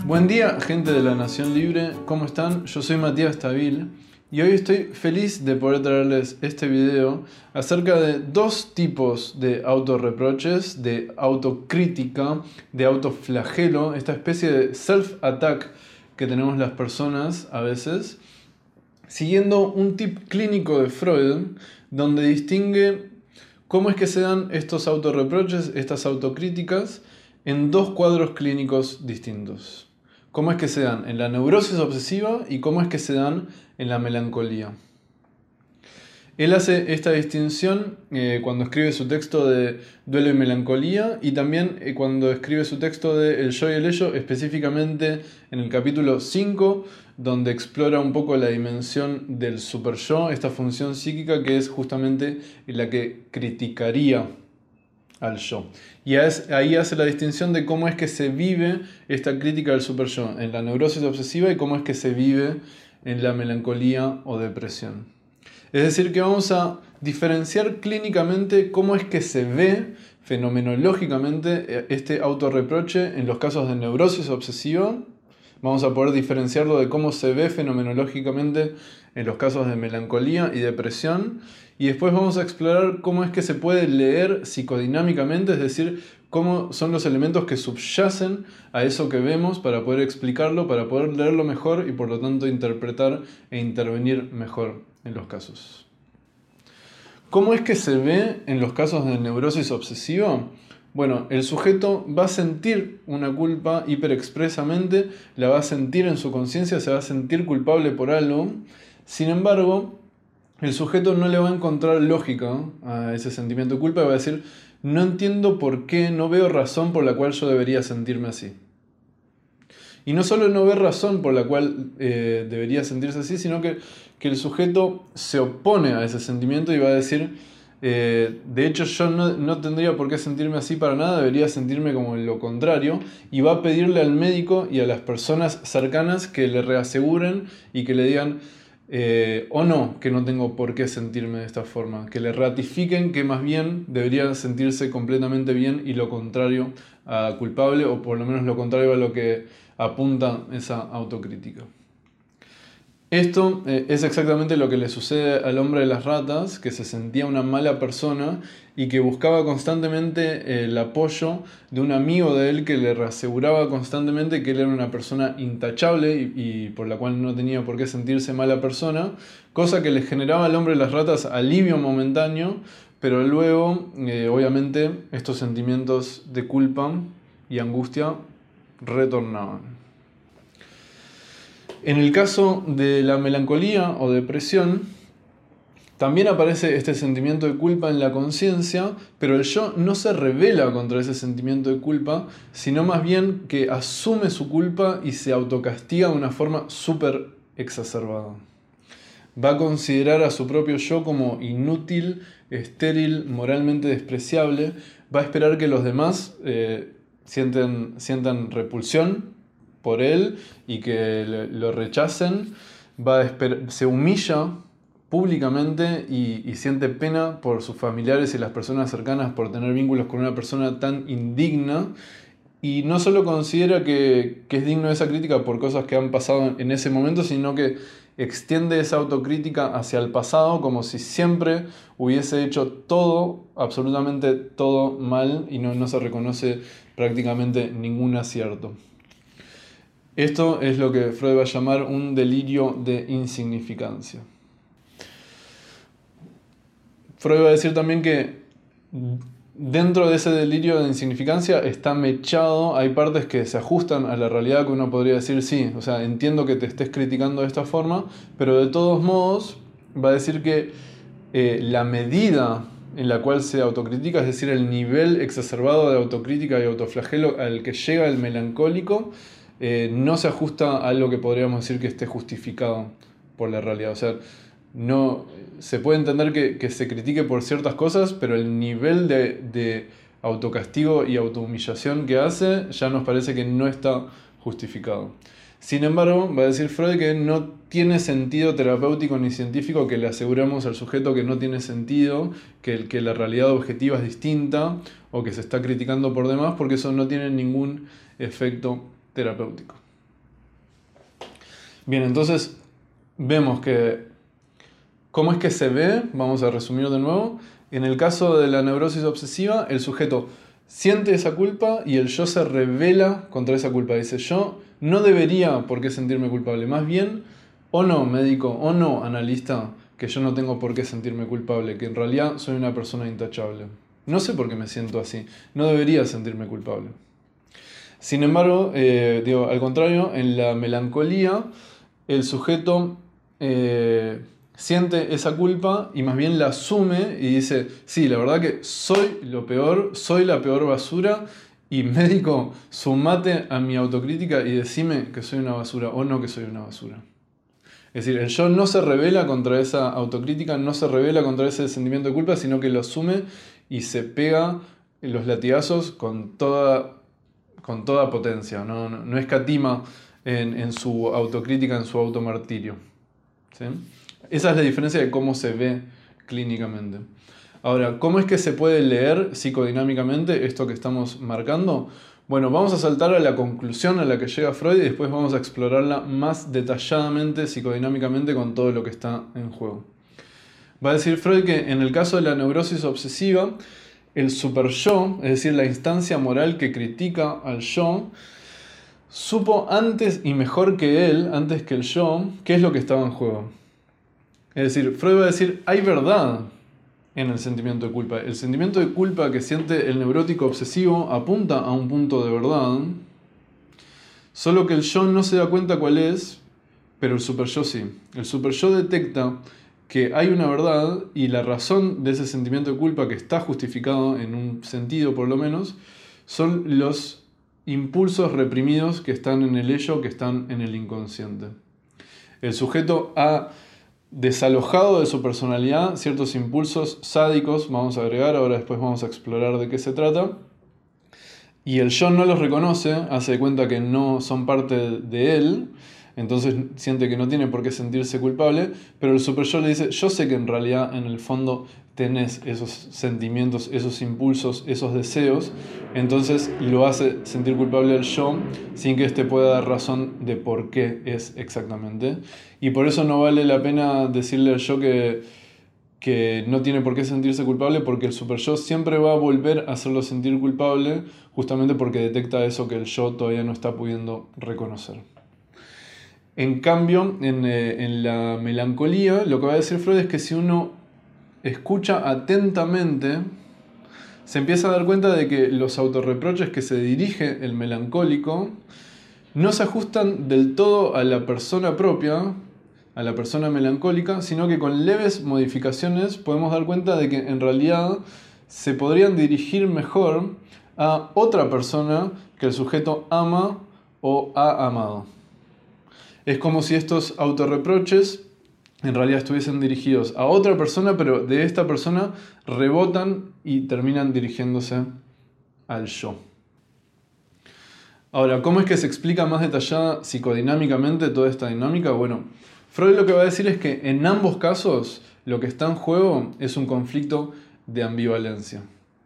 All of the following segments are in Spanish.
Buen día, gente de la Nación Libre, ¿cómo están? Yo soy Matías Tabil y hoy estoy feliz de poder traerles este video acerca de dos tipos de autorreproches, de autocrítica, de autoflagelo, esta especie de self-attack que tenemos las personas a veces, siguiendo un tip clínico de Freud, donde distingue cómo es que se dan estos autorreproches, estas autocríticas, en dos cuadros clínicos distintos. Cómo es que se dan en la neurosis obsesiva y cómo es que se dan en la melancolía. Él hace esta distinción cuando escribe su texto de Duelo y Melancolía y también cuando escribe su texto de El yo y el ello, específicamente en el capítulo 5, donde explora un poco la dimensión del superyo, esta función psíquica que es justamente la que criticaría al yo. Y ahí hace la distinción de cómo es que se vive esta crítica del superyo en la neurosis obsesiva y cómo es que se vive en la melancolía o depresión. Es decir, que vamos a diferenciar clínicamente cómo es que se ve fenomenológicamente este autorreproche en los casos de neurosis obsesiva. Vamos a poder diferenciarlo de cómo se ve fenomenológicamente en los casos de melancolía y depresión. Y después vamos a explorar cómo es que se puede leer psicodinámicamente, es decir, cómo son los elementos que subyacen a eso que vemos para poder explicarlo, para poder leerlo mejor y por lo tanto interpretar e intervenir mejor en los casos. ¿Cómo es que se ve en los casos de neurosis obsesiva? Bueno, el sujeto va a sentir una culpa hiperexpresamente, la va a sentir en su conciencia, se va a sentir culpable por algo. Sin embargo, el sujeto no le va a encontrar lógica a ese sentimiento de culpa y va a decir, no entiendo por qué, no veo razón por la cual yo debería sentirme así. Y no solo no ve razón por la cual debería sentirse así, sino que el sujeto se opone a ese sentimiento y va a decir, de hecho yo no tendría por qué sentirme así para nada, debería sentirme como lo contrario, y va a pedirle al médico y a las personas cercanas que le reaseguren y que le digan, o no, que no tengo por qué sentirme de esta forma, que le ratifiquen que más bien debería sentirse completamente bien y lo contrario a culpable, o por lo menos lo contrario a lo que apunta esa autocrítica. Esto es exactamente lo que le sucede al hombre de las ratas, que se sentía una mala persona y que buscaba constantemente el apoyo de un amigo de él que le reaseguraba constantemente que él era una persona intachable y por la cual no tenía por qué sentirse mala persona, cosa que le generaba al hombre de las ratas alivio momentáneo, pero luego, obviamente, estos sentimientos de culpa y angustia retornaban. En el caso de la melancolía o depresión, también aparece este sentimiento de culpa en la conciencia, pero el yo no se rebela contra ese sentimiento de culpa, sino más bien que asume su culpa y se autocastiga de una forma súper exacerbada. Va a considerar a su propio yo como inútil, estéril, moralmente despreciable, va a esperar que los demás sientan repulsión por él y que lo rechacen, se humilla públicamente y siente pena por sus familiares y las personas cercanas por tener vínculos con una persona tan indigna, y no solo considera que es digno de esa crítica por cosas que han pasado en ese momento, sino que extiende esa autocrítica hacia el pasado como si siempre hubiese hecho todo, absolutamente todo mal, y no se reconoce prácticamente ningún acierto. Esto es lo que Freud va a llamar un delirio de insignificancia. Freud va a decir también que dentro de ese delirio de insignificancia está mechado, hay partes que se ajustan a la realidad, que uno podría decir, sí, o sea, entiendo que te estés criticando de esta forma, pero de todos modos va a decir que la medida en la cual se autocritica, es decir, el nivel exacerbado de autocrítica y autoflagelo al que llega el melancólico, no se ajusta a algo que podríamos decir que esté justificado por la realidad. O sea, no, se puede entender que se critique por ciertas cosas, pero el nivel de autocastigo y autohumillación que hace ya nos parece que no está justificado. Sin embargo, va a decir Freud que no tiene sentido terapéutico ni científico que le aseguremos al sujeto que no tiene sentido, que la realidad objetiva es distinta o que se está criticando por demás, porque eso no tiene ningún efecto terapéutico. Bien, entonces vemos que cómo es que se ve, vamos a resumir de nuevo. En el caso de la neurosis obsesiva, el sujeto siente esa culpa y el yo se rebela contra esa culpa. Dice, yo no debería por qué sentirme culpable. Más bien, o no, médico, o no, analista, que yo no tengo por qué sentirme culpable, que en realidad soy una persona intachable. No sé por qué me siento así. No debería sentirme culpable. Sin embargo, al contrario, en la melancolía, el sujeto siente esa culpa y más bien la asume y dice, sí, la verdad que soy lo peor, soy la peor basura y médico, sumate a mi autocrítica y decime que soy una basura o no que soy una basura. Es decir, el yo no se rebela contra esa autocrítica, no se rebela contra ese sentimiento de culpa, sino que lo asume y se pega los latigazos con toda potencia, no escatima en su autocrítica, en su automartirio. ¿Sí? Esa es la diferencia de cómo se ve clínicamente. Ahora, ¿cómo es que se puede leer psicodinámicamente esto que estamos marcando? Bueno, vamos a saltar a la conclusión a la que llega Freud y después vamos a explorarla más detalladamente psicodinámicamente con todo lo que está en juego. Va a decir Freud que en el caso de la neurosis obsesiva, el superyo, es decir, la instancia moral que critica al yo, supo antes y mejor que él, antes que el yo, qué es lo que estaba en juego. Es decir, Freud va a decir, hay verdad en el sentimiento de culpa. El sentimiento de culpa que siente el neurótico obsesivo apunta a un punto de verdad, solo que el yo no se da cuenta cuál es, pero el superyo sí. El superyo detecta que hay una verdad y la razón de ese sentimiento de culpa que está justificado en un sentido por lo menos, son los impulsos reprimidos que están en el ello, que están en el inconsciente. El sujeto ha desalojado de su personalidad ciertos impulsos sádicos, vamos a agregar, ahora después vamos a explorar de qué se trata, y el yo no los reconoce, hace de cuenta que no son parte de él, entonces siente que no tiene por qué sentirse culpable, pero el superyo le dice, yo sé que en realidad en el fondo tenés esos sentimientos, esos impulsos, esos deseos, entonces lo hace sentir culpable al yo sin que éste pueda dar razón de por qué es exactamente. Y por eso no vale la pena decirle al yo que no tiene por qué sentirse culpable, porque el superyo siempre va a volver a hacerlo sentir culpable, justamente porque detecta eso que el yo todavía no está pudiendo reconocer. En cambio, en la melancolía, lo que va a decir Freud es que si uno escucha atentamente, se empieza a dar cuenta de que los autorreproches que se dirige el melancólico no se ajustan del todo a la persona propia, a la persona melancólica, sino que con leves modificaciones podemos dar cuenta de que en realidad se podrían dirigir mejor a otra persona que el sujeto ama o ha amado. Es como si estos autorreproches en realidad estuviesen dirigidos a otra persona, pero de esta persona rebotan y terminan dirigiéndose al yo. Ahora, ¿cómo es que se explica más detallada psicodinámicamente toda esta dinámica? Bueno, Freud lo que va a decir es que en ambos casos lo que está en juego es un conflicto de ambivalencia.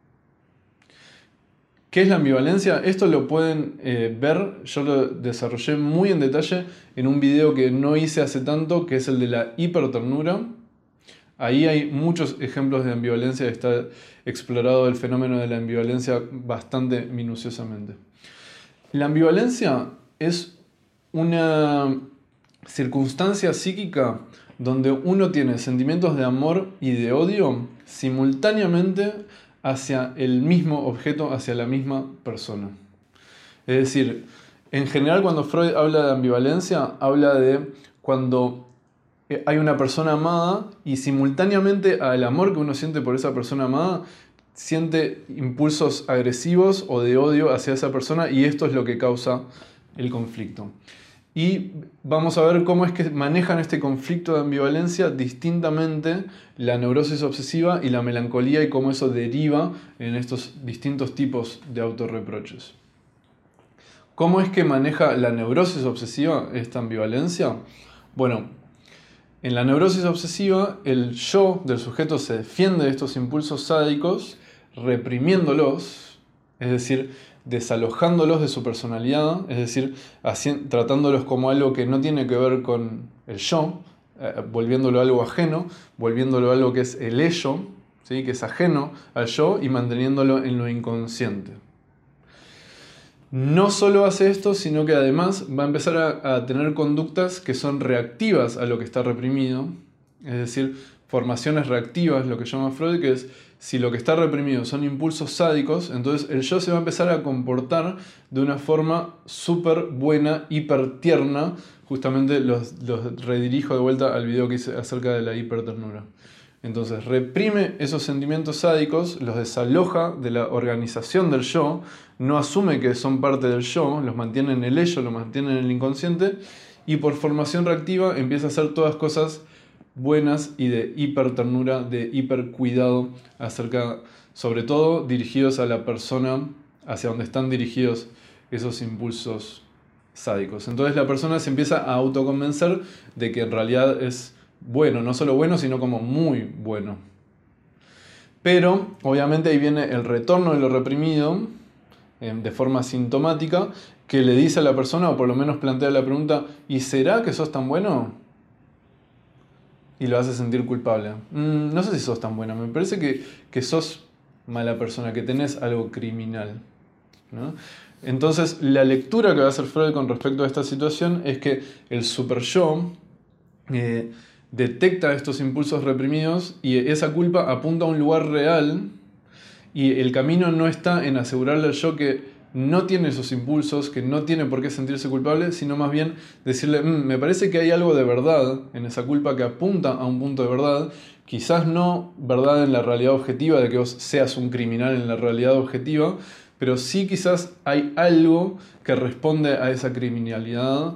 ¿Qué es la ambivalencia? Esto lo pueden ver, yo lo desarrollé muy en detalle en un video que no hice hace tanto, que es el de la hiperternura. Ahí hay muchos ejemplos de ambivalencia, está explorado el fenómeno de la ambivalencia bastante minuciosamente. La ambivalencia es una circunstancia psíquica donde uno tiene sentimientos de amor y de odio simultáneamente hacia el mismo objeto, hacia la misma persona. Es decir, en general cuando Freud habla de ambivalencia, habla de cuando hay una persona amada y simultáneamente al amor que uno siente por esa persona amada, siente impulsos agresivos o de odio hacia esa persona y esto es lo que causa el conflicto. Y vamos a ver cómo es que manejan este conflicto de ambivalencia distintamente la neurosis obsesiva y la melancolía y cómo eso deriva en estos distintos tipos de autorreproches. ¿Cómo es que maneja la neurosis obsesiva esta ambivalencia? Bueno, en la neurosis obsesiva el yo del sujeto se defiende de estos impulsos sádicos reprimiéndolos, es decir, desalojándolos de su personalidad, es decir, tratándolos como algo que no tiene que ver con el yo, volviéndolo algo ajeno, volviéndolo algo que es el ello, ¿sí? Que es ajeno al yo y manteniéndolo en lo inconsciente. No solo hace esto, sino que además va a empezar a tener conductas que son reactivas a lo que está reprimido, es decir, formaciones reactivas, lo que llama Freud, que es si lo que está reprimido son impulsos sádicos, entonces el yo se va a empezar a comportar de una forma súper buena, hiper tierna. Justamente los redirijo de vuelta al video que hice acerca de la hiperternura. Entonces reprime esos sentimientos sádicos, los desaloja de la organización del yo, no asume que son parte del yo, los mantiene en el ello, los mantiene en el inconsciente, y por formación reactiva empieza a hacer todas cosas buenas y de hiperternura, de hipercuidado, acerca, sobre todo dirigidos a la persona, hacia donde están dirigidos esos impulsos sádicos. Entonces la persona se empieza a autoconvencer de que en realidad es bueno, no solo bueno, sino como muy bueno. Pero obviamente ahí viene el retorno de lo reprimido de forma sintomática, que le dice a la persona, o por lo menos plantea la pregunta: ¿y será que sos tan bueno? Y lo hace sentir culpable. No sé si sos tan buena, me parece que sos mala persona, que tenés algo criminal, ¿no? Entonces la lectura que va a hacer Freud con respecto a esta situación es que el super-yo detecta estos impulsos reprimidos y esa culpa apunta a un lugar real, y el camino no está en asegurarle al yo que no tiene esos impulsos, que no tiene por qué sentirse culpable, sino más bien decirle: me parece que hay algo de verdad en esa culpa que apunta a un punto de verdad, quizás no verdad en la realidad objetiva de que vos seas un criminal en la realidad objetiva, pero sí quizás hay algo que responde a esa criminalidad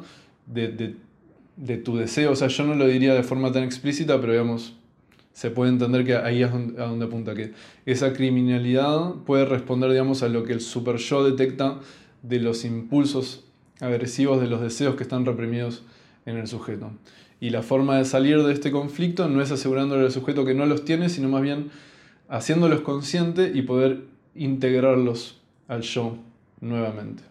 de tu deseo. O sea, yo no lo diría de forma tan explícita, pero digamos, se puede entender que ahí es a donde apunta, que esa criminalidad puede responder, digamos, a lo que el super yo detecta de los impulsos agresivos, de los deseos que están reprimidos en el sujeto. Y la forma de salir de este conflicto no es asegurándole al sujeto que no los tiene, sino más bien haciéndolos consciente y poder integrarlos al yo nuevamente.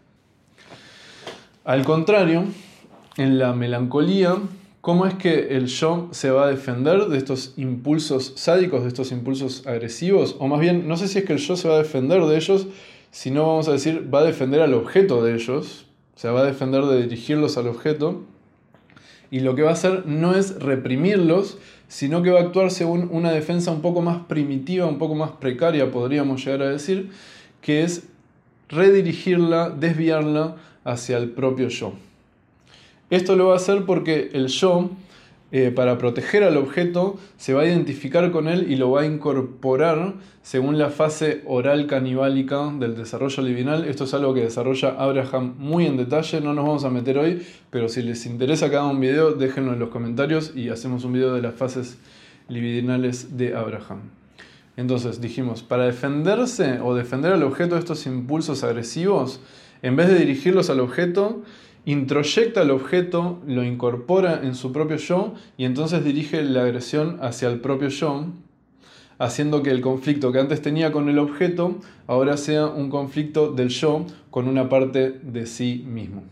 Al contrario, en la melancolía, ¿cómo es que el yo se va a defender de estos impulsos sádicos, de estos impulsos agresivos? O más bien, no sé si es que el yo se va a defender de ellos, sino vamos a decir, va a defender al objeto de ellos, o sea, va a defender de dirigirlos al objeto, y lo que va a hacer no es reprimirlos, sino que va a actuar según una defensa un poco más primitiva, un poco más precaria, podríamos llegar a decir, que es redirigirla, desviarla hacia el propio yo. Esto lo va a hacer porque el yo, para proteger al objeto, se va a identificar con él y lo va a incorporar según la fase oral canibálica del desarrollo libidinal. Esto es algo que desarrolla Abraham muy en detalle, no nos vamos a meter hoy, pero si les interesa que haga un video, déjenlo en los comentarios y hacemos un video de las fases libidinales de Abraham. Entonces dijimos, para defenderse o defender al objeto de estos impulsos agresivos, en vez de dirigirlos al objeto, introyecta al objeto, lo incorpora en su propio yo y entonces dirige la agresión hacia el propio yo, haciendo que el conflicto que antes tenía con el objeto ahora sea un conflicto del yo con una parte de sí mismo.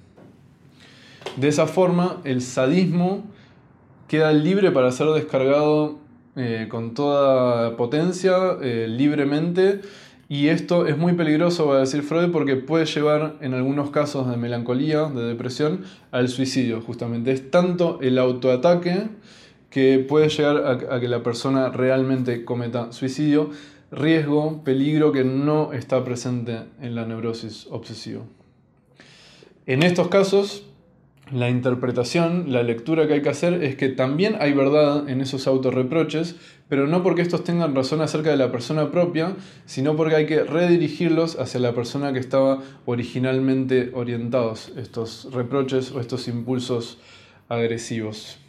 De esa forma, el sadismo queda libre para ser descargado con toda potencia, libremente. Y esto es muy peligroso, va a decir Freud, porque puede llevar en algunos casos de melancolía, de depresión, al suicidio. Justamente es tanto el autoataque que puede llegar a que la persona realmente cometa suicidio, riesgo, peligro que no está presente en la neurosis obsesiva. En estos casos, la interpretación, la lectura que hay que hacer es que también hay verdad en esos autorreproches, pero no porque estos tengan razón acerca de la persona propia, sino porque hay que redirigirlos hacia la persona que estaba originalmente orientados, estos reproches o estos impulsos agresivos.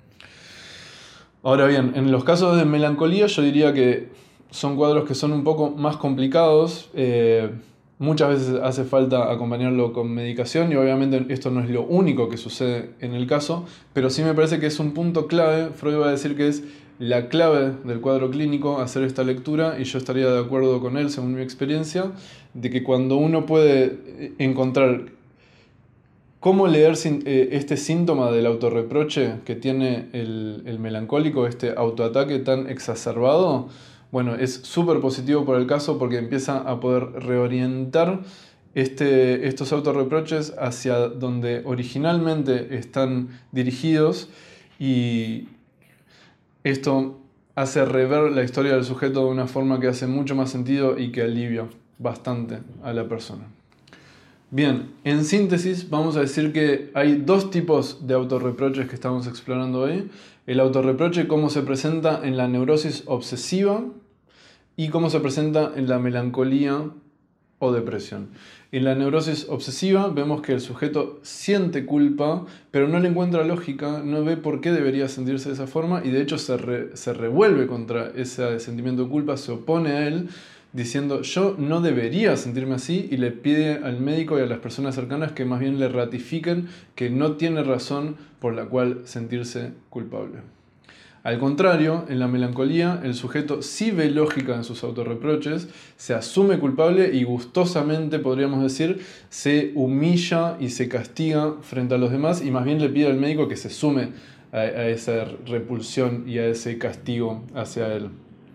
Ahora bien, en los casos de melancolía yo diría que son cuadros que son un poco más complicados. Muchas veces hace falta acompañarlo con medicación y obviamente esto no es lo único que sucede en el caso, pero sí me parece que es un punto clave. Freud va a decir que es la clave del cuadro clínico hacer esta lectura, y yo estaría de acuerdo con él, según mi experiencia, de que cuando uno puede encontrar cómo leer este síntoma del autorreproche que tiene el melancólico, este autoataque tan exacerbado, bueno, es súper positivo por el caso porque empieza a poder reorientar estos autorreproches hacia donde originalmente están dirigidos, y esto hace rever la historia del sujeto de una forma que hace mucho más sentido y que alivia bastante a la persona. Bien, en síntesis vamos a decir que hay dos tipos de autorreproches que estamos explorando hoy. El autorreproche, cómo se presenta en la neurosis obsesiva y cómo se presenta en la melancolía o depresión. En la neurosis obsesiva vemos que el sujeto siente culpa, pero no le encuentra lógica, no ve por qué debería sentirse de esa forma, y de hecho se revuelve contra ese sentimiento de culpa, se opone a él, diciendo yo no debería sentirme así, y le pide al médico y a las personas cercanas que más bien le ratifiquen que no tiene razón por la cual sentirse culpable. Al contrario, en la melancolía, el sujeto sí ve lógica en sus autorreproches, se asume culpable y gustosamente, podríamos decir, se humilla y se castiga frente a los demás, y más bien le pide al médico que se sume a esa repulsión y a ese castigo hacia él.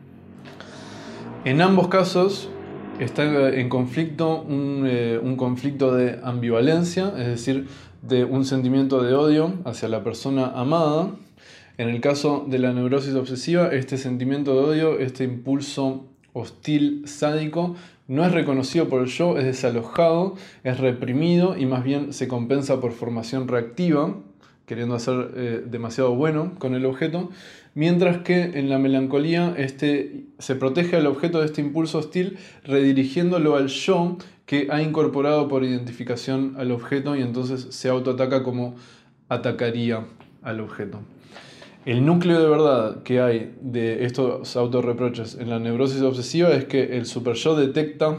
En ambos casos está en conflicto un conflicto de ambivalencia, es decir, de un sentimiento de odio hacia la persona amada. En el caso de la neurosis obsesiva, este sentimiento de odio, este impulso hostil, sádico, no es reconocido por el yo, es desalojado, es reprimido y más bien se compensa por formación reactiva, queriendo hacer demasiado bueno con el objeto, mientras que en la melancolía se protege al objeto de este impulso hostil redirigiéndolo al yo que ha incorporado por identificación al objeto, y entonces se autoataca como atacaría al objeto. El núcleo de verdad que hay de estos autorreproches en la neurosis obsesiva es que el superyo detecta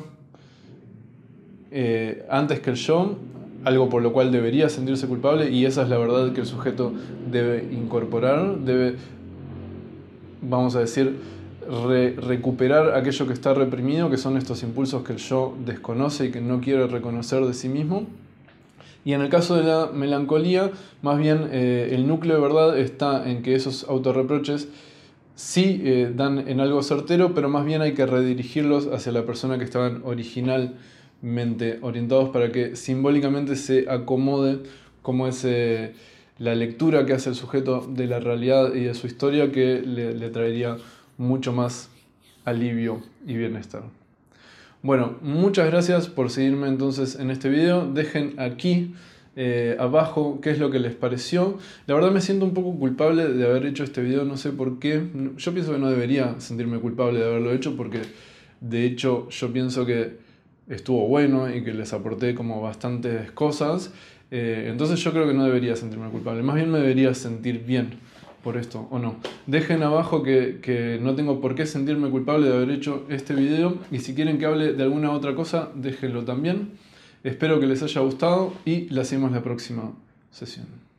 antes que el yo algo por lo cual debería sentirse culpable, y esa es la verdad que el sujeto debe incorporar, debe, vamos a decir, recuperar aquello que está reprimido, que son estos impulsos que el yo desconoce y que no quiere reconocer de sí mismo. Y en el caso de la melancolía, más bien el núcleo de verdad está en que esos autorreproches sí dan en algo certero, pero más bien hay que redirigirlos hacia la persona que estaban originalmente orientados para que simbólicamente se acomode como es la lectura que hace el sujeto de la realidad y de su historia, que le traería mucho más alivio y bienestar. Bueno, muchas gracias por seguirme entonces en este video. Dejen aquí abajo qué es lo que les pareció. La verdad me siento un poco culpable de haber hecho este video, no sé por qué. Yo pienso que no debería sentirme culpable de haberlo hecho, porque de hecho yo pienso que estuvo bueno y que les aporté como bastantes cosas. Entonces yo creo que no debería sentirme culpable, más bien me debería sentir bien por esto, ¿o no? Dejen abajo que no tengo por qué sentirme culpable de haber hecho este video, y si quieren que hable de alguna otra cosa, déjenlo también. Espero que les haya gustado y la seguimos la próxima sesión.